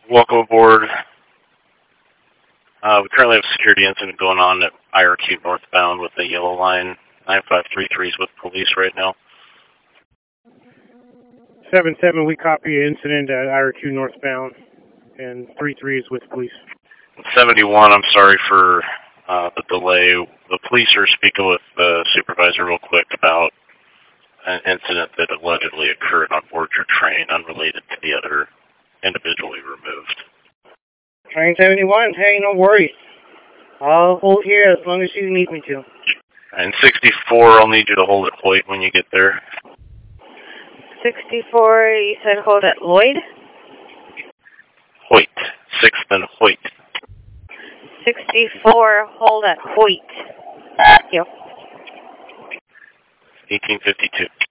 Welcome aboard. We currently have a security incident going on at IRQ northbound with the yellow line. 9533 is with police right now. 7-7, we copy an incident at IRQ northbound, and 33 is with police. 71, I'm sorry for the delay. The police are speaking with the supervisor real quick about an incident that allegedly occurred on board your train unrelated to the other individual we removed. Train 71, hey, no worries. I'll hold here as long as you need me to. And 64, I'll need you to hold at Hoyt when you get there. 64, you said hold at Lloyd? Hoyt. 6th and Hoyt. 64, hold at Hoyt. Thank you. 1852.